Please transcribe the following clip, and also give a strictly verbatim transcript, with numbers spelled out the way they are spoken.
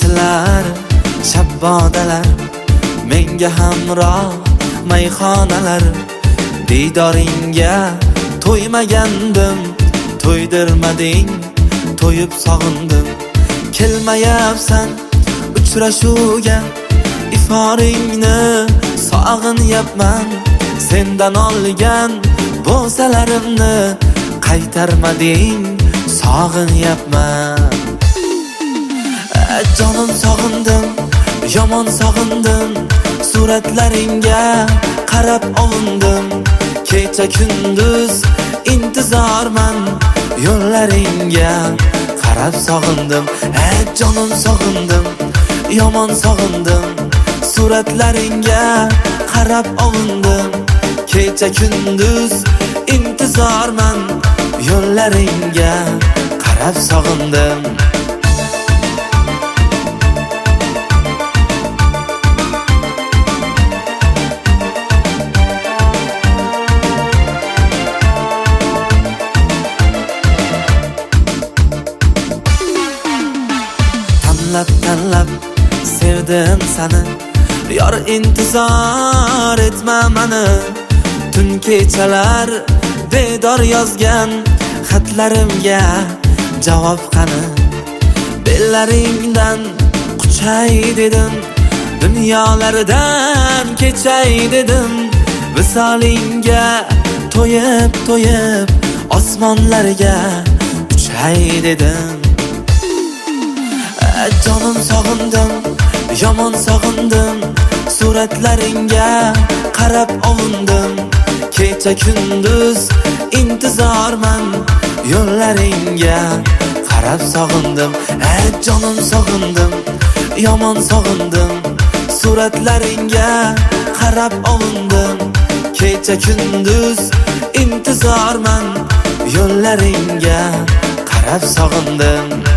kechalar, shabbodalar, menga hamroh mayxonalar. Diydoringga to'ymagandim, to'ydirmading, to'yib sog'indim. Kelmayapsan uchrashuvga, iforingni sog'inyapman. Sendan olgan bo'salarimni qaytarmading, sog'inyapman. Jonim sog'indim, yomon sog'indim, suratlaringga qarab ovundim. Kecha kunduz intizorman, yo'llaringga qarab sog'indim. Ey jonim sog'indim, yomon sog'indim, suratlaringga qarab ovundim. Kecha kunduz intizorman, yo'llaringga qarab sog'indim. Tanlab tanlab sevdim sani, yor intizor etma mani. Tun kechalar bedor yozgan xatlarimga javob qani. Bellaringdan quchay dedim, dunyolardan kechay dedim. Visolingga to'yib to'yib osmonlarga uchay dedim. Jonim sog'indim, yomon sog'indim, suratlaringga qarab ovundim. Kecha kunduz intizorman, yo'llaringga qarab sog'indim. Ey jonim sog'indim, yomon sog'indim, suratlaringga qarab ovundim. Kecha kunduz intizorman, yo'llaringga qarab sog'indim.